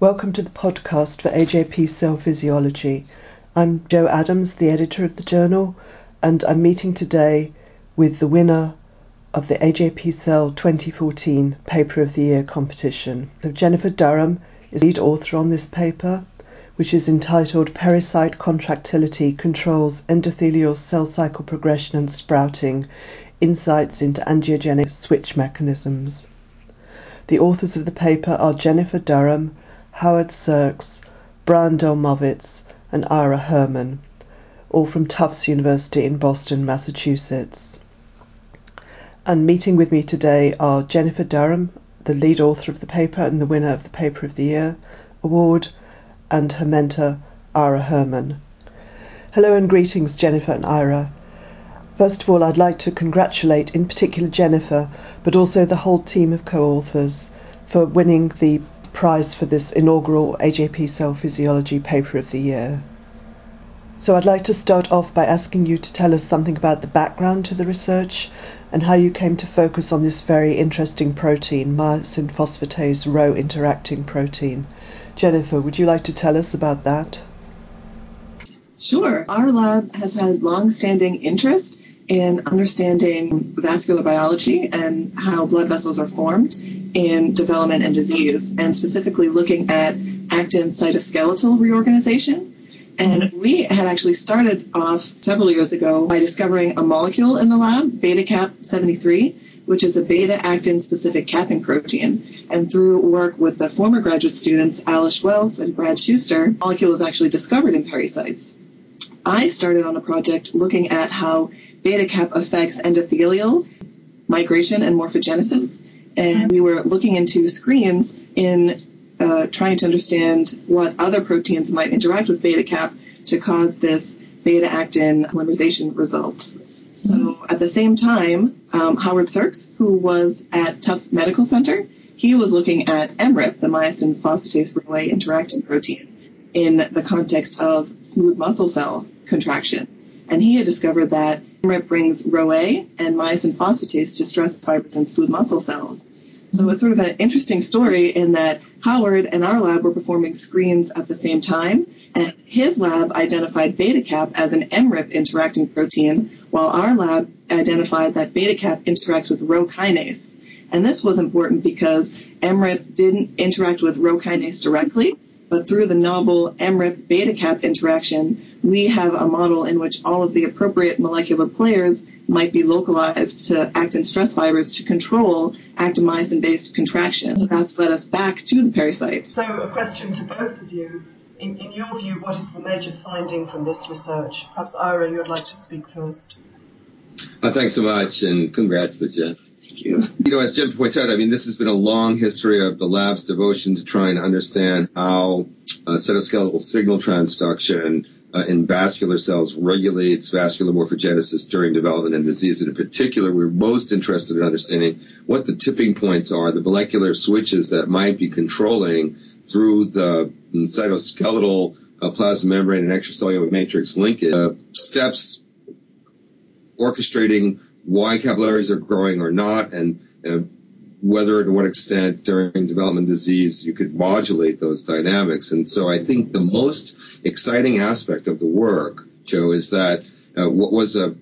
Welcome to the podcast for AJP Cell Physiology. I'm Jo Adams, the editor of the journal, and I'm meeting today with the winner of the AJP Cell 2014 Paper of the Year competition. So Jennifer Durham is lead author on this paper, which is entitled Pericyte Contractility Controls Endothelial Cell Cycle Progression and Sprouting, Insights into Angiogenic Switch Mechanisms. The authors of the paper are Jennifer Durham, Howard Sirks, Brian Delmovitz, and Ira Herman, all from Tufts University in Boston, Massachusetts. And meeting with me today are Jennifer Durham, the lead author of the paper and the winner of the Paper of the Year award, and her mentor, Ira Herman. Hello and greetings, Jennifer and Ira. First of all, I'd like to congratulate in particular Jennifer, but also the whole team of co-authors for winning the prize for this inaugural AJP Cell Physiology Paper of the Year. So I'd like to start off by asking you to tell us something about the background to the research and how you came to focus on this very interesting protein, myosin phosphatase Rho interacting protein. Jennifer, would you like to tell us about that? Sure. Our lab has had long-standing interest in understanding vascular biology and how blood vessels are formed in development and disease, and specifically looking at actin cytoskeletal reorganization. And we had actually started off several years ago by discovering a molecule in the lab, beta-cap73, which is a beta-actin-specific capping protein. And through work with the former graduate students, Alice Wells and Brad Schuster, the molecule was actually discovered in pericytes. I started on a project looking at how beta-cap affects endothelial migration and morphogenesis. And we were looking into screens in trying to understand what other proteins might interact with beta-cap to cause this beta-actin polymerization results. So at the same time, Howard Sirks, who was at Tufts Medical Center, he was looking at MRIP, the myosin phosphatase Rho interacting protein, in the context of smooth muscle cell contraction. And he had discovered that MRIP brings Rho and myosin phosphatase to stress fibers in smooth muscle cells. So it's sort of an interesting story in that Howard and our lab were performing screens at the same time, and his lab identified beta-cap as an MRIP interacting protein, while our lab identified that beta-cap interacts with Rho kinase. And this was important because MRIP didn't interact with Rho kinase directly, but through the novel MRIP beta-cap interaction, we have a model in which all of the appropriate molecular players might be localized to actin stress fibers to control actin-myosin-based contraction. So that's led us back to the pericyte. So a question to both of you. In your view, what is the major finding from this research? Perhaps Ira, you would like to speak first. Thanks so much, and congrats to Jen. Thank you. As Jen points out, this has been a long history of the lab's devotion to trying to understand how cytoskeletal signal transduction in vascular cells regulates vascular morphogenesis during development and disease. And in particular, we're most interested in understanding what the tipping points are, the molecular switches that might be controlling through the cytoskeletal plasma membrane and extracellular matrix linkage steps orchestrating why capillaries are growing or not, and whether and to what extent during development disease you could modulate those dynamics. And so I think the most exciting aspect of the work, Joe, is that what was the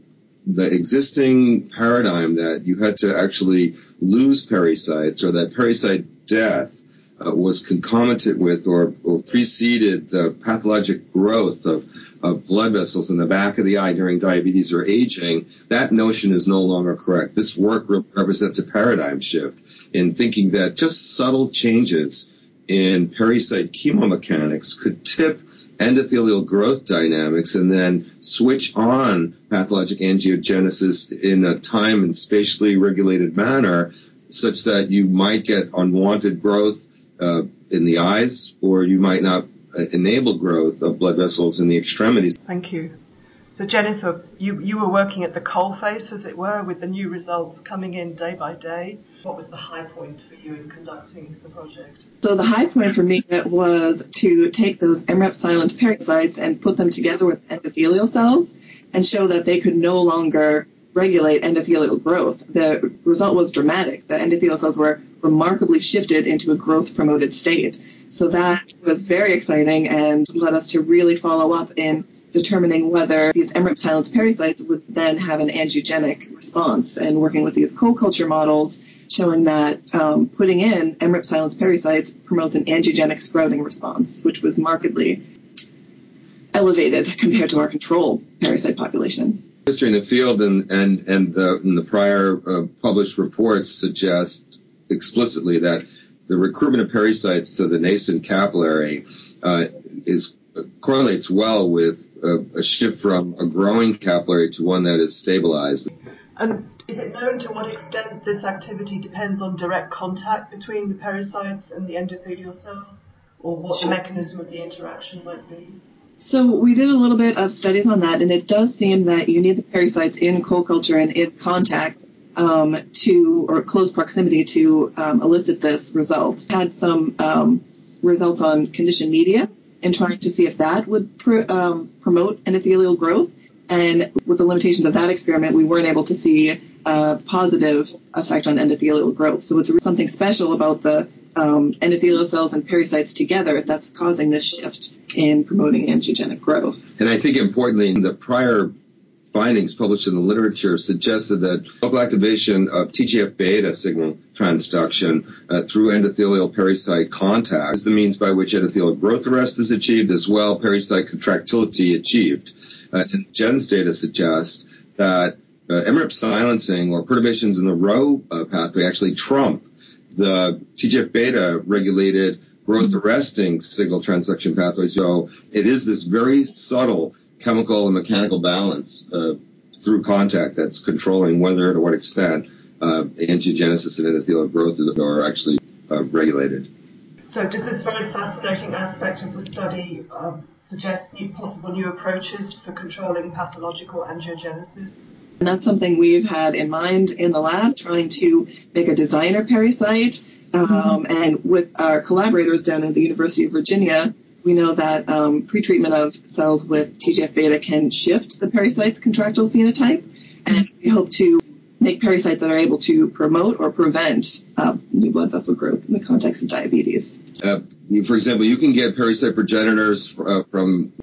existing paradigm that you had to actually lose pericytes, or that pericyte death was concomitant with or preceded the pathologic growth of blood vessels in the back of the eye during diabetes or aging. That notion is no longer correct. This work represents a paradigm shift in thinking that just subtle changes in pericyte chemomechanics could tip endothelial growth dynamics and then switch on pathologic angiogenesis in a time and spatially regulated manner, such that you might get unwanted growth in the eyes, or you might not enable growth of blood vessels in the extremities. Thank you. So Jennifer, you were working at the coalface, as it were, with the new results coming in day by day. What was the high point for you in conducting the project? So the high point for me was to take those MREP-silent pericytes and put them together with endothelial cells and show that they could no longer regulate endothelial growth. The result was dramatic. The endothelial cells were remarkably shifted into a growth-promoted state. So that was very exciting and led us to really follow up in determining whether these MRIP silenced pericytes would then have an angiogenic response, and working with these co-culture models showing that putting in MRIP silenced pericytes promotes an angiogenic sprouting response, which was markedly elevated compared to our control pericyte population. History in the field and the prior published reports suggest explicitly that the recruitment of pericytes to the nascent capillary correlates well with a shift from a growing capillary to one that is stabilized. And is it known to what extent this activity depends on direct contact between the pericytes and the endothelial cells, or what the mechanism of the interaction might be? So we did a little bit of studies on that, and it does seem that you need the pericytes in co-culture and in contact or close proximity to elicit this result. Had some results on conditioned media and trying to see if that would promote endothelial growth. And with the limitations of that experiment, we weren't able to see a positive effect on endothelial growth. So it's something special about the endothelial cells and pericytes together that's causing this shift in promoting angiogenic growth. And I think importantly, the prior findings published in the literature suggested that local activation of TGF-beta signal transduction through endothelial pericyte contact is the means by which endothelial growth arrest is achieved, as well pericyte contractility achieved. And Jen's data suggests that MRIP silencing or perturbations in the Rho pathway actually trump the TGF-beta regulated growth arresting signal transduction pathway. So it is this very subtle chemical and mechanical balance through contact that's controlling whether, to what extent, angiogenesis and endothelial growth are actually regulated. So does this very fascinating aspect of the study suggest possible new approaches for controlling pathological angiogenesis? And that's something we've had in mind in the lab, trying to make a designer pericyte. And with our collaborators down at the University of Virginia, we know that pretreatment of cells with TGF-beta can shift the pericyte's contractile phenotype, and we hope to make pericytes that are able to promote or prevent new blood vessel growth in the context of diabetes. For example, you can get pericyte progenitors from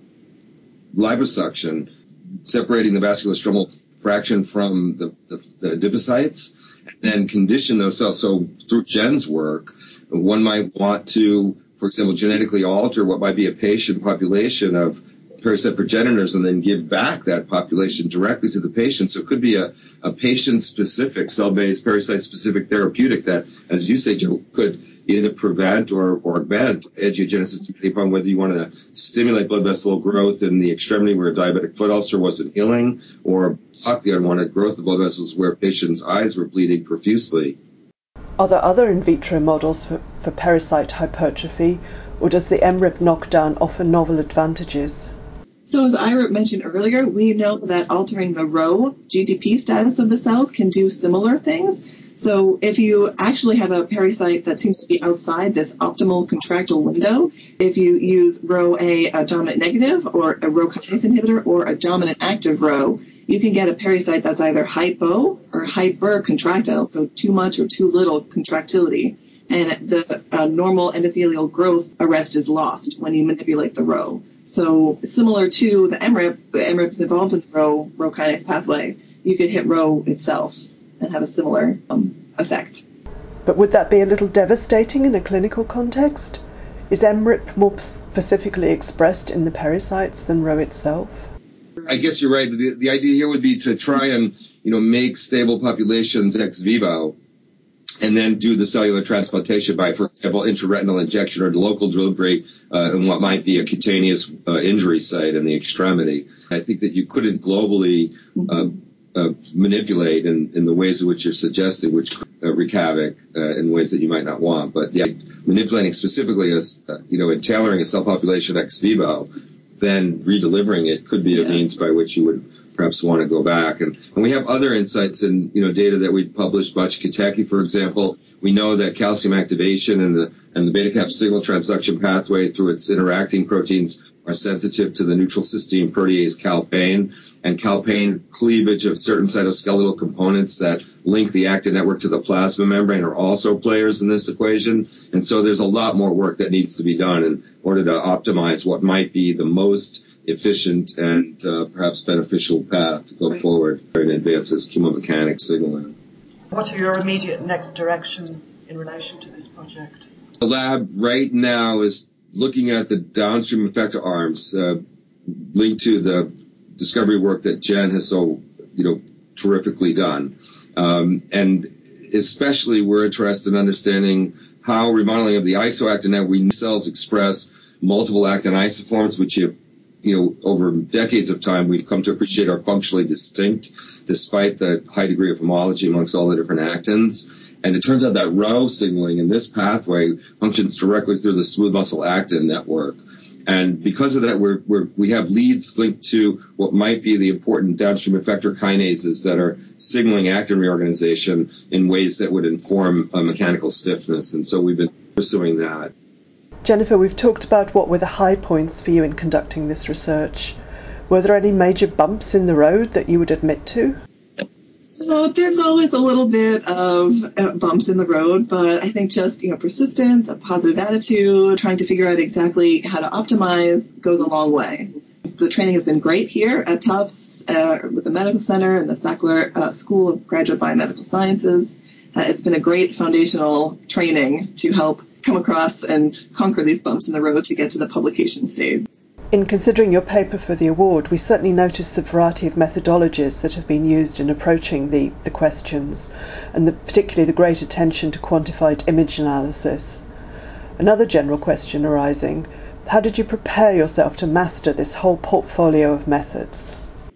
liposuction, separating the vascular stromal fraction from the adipocytes, and then condition those cells. So through Jen's work, one might want to, for example, genetically alter what might be a patient population of pericyte progenitors and then give back that population directly to the patient. So it could be a patient-specific, cell-based, pericyte-specific therapeutic that, as you say, Joe, could either prevent or augment angiogenesis depending upon whether you want to stimulate blood vessel growth in the extremity where a diabetic foot ulcer wasn't healing, or block the unwanted growth of blood vessels where patients' eyes were bleeding profusely. Are there other in vitro models for pericyte hypertrophy, or does the MRIP knockdown offer novel advantages? So as Ira mentioned earlier, we know that altering the Rho GTP status of the cells can do similar things. So if you actually have a pericyte that seems to be outside this optimal contractile window, if you use Rho a dominant negative or a Rho kinase inhibitor or a dominant active Rho, you can get a pericyte that's either hypo or hypercontractile, so too much or too little contractility. And the normal endothelial growth arrest is lost when you manipulate the Rho. So similar to the MRIP is involved in the Rho kinase pathway. You could hit Rho itself and have a similar effect. But would that be a little devastating in a clinical context? Is MRIP more specifically expressed in the pericytes than Rho itself? I guess you're right. The idea here would be to try and make stable populations ex vivo, and then do the cellular transplantation by, for example, intraretinal injection or local delivery in what might be a cutaneous injury site in the extremity. I think that you couldn't globally manipulate in the ways in which you're suggesting, which could wreak havoc in ways that you might not want. But yeah, manipulating specifically as and tailoring a cell population ex vivo, then redelivering it could be a means by which you would perhaps want to go back. And we have other insights in data that we published, Butch Katecki, for example. We know that calcium activation in the And the beta-cap signal transduction pathway through its interacting proteins are sensitive to the neutral cysteine protease calpain, and calpain cleavage of certain cytoskeletal components that link the actin network to the plasma membrane are also players in this equation. And so there's a lot more work that needs to be done in order to optimize what might be the most efficient and perhaps beneficial path to go forward in advances chemomechanics signaling. What are your immediate next directions in relation to this project? The lab right now is looking at the downstream effector arms linked to the discovery work that Jen has so terrifically done. And especially we're interested in understanding how remodeling of the isoactin network cells express multiple actin isoforms, which over decades of time, we've come to appreciate are functionally distinct despite the high degree of homology amongst all the different actins. And it turns out that Rho signaling in this pathway functions directly through the smooth muscle actin network. And because of that, we have leads linked to what might be the important downstream effector kinases that are signaling actin reorganization in ways that would inform mechanical stiffness. And so we've been pursuing that. Jennifer, we've talked about what were the high points for you in conducting this research. Were there any major bumps in the road that you would admit to? So there's always a little bit of bumps in the road, but I think just persistence, a positive attitude, trying to figure out exactly how to optimize goes a long way. The training has been great here at Tufts with the Medical Center and the Sackler School of Graduate Biomedical Sciences. It's been a great foundational training to help come across and conquer these bumps in the road to get to the publication stage. In considering your paper for the award, we certainly noticed the variety of methodologies that have been used in approaching the questions, and particularly the great attention to quantified image analysis. Another general question arising, how did you prepare yourself to master this whole portfolio of methods?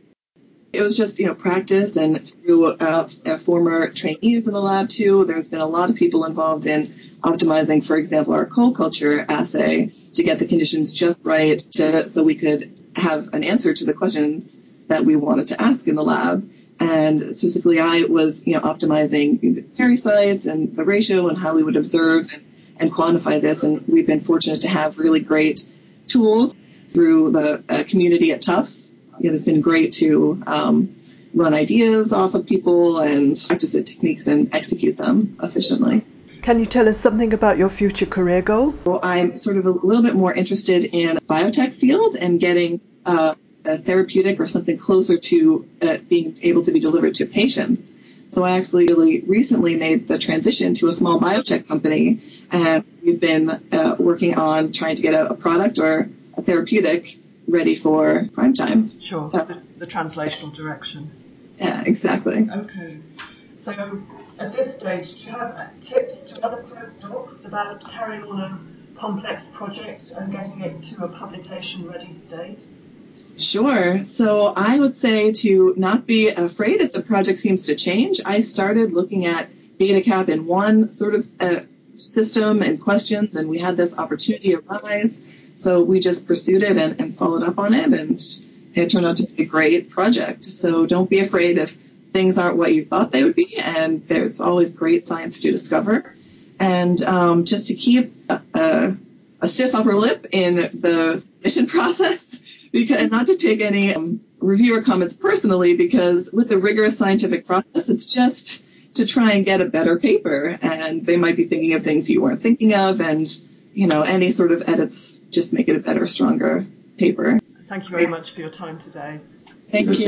It was just, practice, and through former trainees in the lab too. There's been a lot of people involved in optimizing, for example, our co-culture assay to get the conditions just right so we could have an answer to the questions that we wanted to ask in the lab. And specifically, I was, optimizing the pericytes and the ratio and how we would observe and quantify this. And we've been fortunate to have really great tools through the community at Tufts. It's been great to run ideas off of people and practice the techniques and execute them efficiently. Can you tell us something about your future career goals? Well, I'm sort of a little bit more interested in biotech field and getting a therapeutic or something closer to being able to be delivered to patients. So I actually really recently made the transition to a small biotech company, and we've been working on trying to get a product or a therapeutic ready for prime time. Sure, the translational direction. Yeah, exactly. Okay. So at this stage, do you have tips to other postdocs about carrying on a complex project and getting it to a publication-ready state? Sure. So I would say to not be afraid if the project seems to change. I started looking at beta-cap in one sort of system and questions, and we had this opportunity arise. So we just pursued it and followed up on it, and it turned out to be a great project. So don't be afraid if things aren't what you thought they would be, and there's always great science to discover. And just to keep a stiff upper lip in the submission process, and not to take any reviewer comments personally, because with the rigorous scientific process, it's just to try and get a better paper, and they might be thinking of things you weren't thinking of, and any sort of edits just make it a better, stronger paper. Thank you very much for your time today. Thank you.